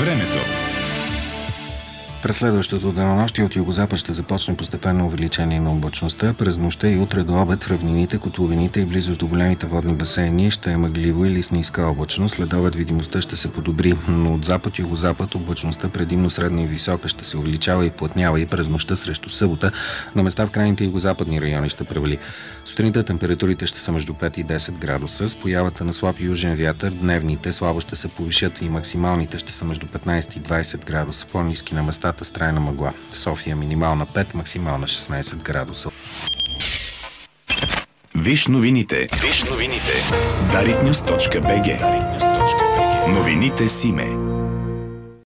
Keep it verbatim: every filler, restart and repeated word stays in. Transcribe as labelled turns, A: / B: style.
A: Времето.
B: През следващото денонощие от югозапад ще започне постепенно увеличение на облачността. През нощта и утре до обед в равнините, котловините и близост до големите водни басейни ще е мъгливо или с ниска облачност. След обед видимостта ще се подобри, но от запад и югозапад облачността предимно средна и висока ще се увеличава и плътнява и през нощта срещу събота. На места в крайните югозападни райони ще превали. Сутринта температурите ще са между пет и десет градуса. С появата на слаб южен вятър дневните слабо ще се повишат и максималните ще са между петнайсет и двайсет градуса. По-ниски на места с трайна мъгла. София минимална пет, максимална шестнайсет градуса.
A: Виж новините. Виж новините. дарик нюз точка би джи. Новините с име.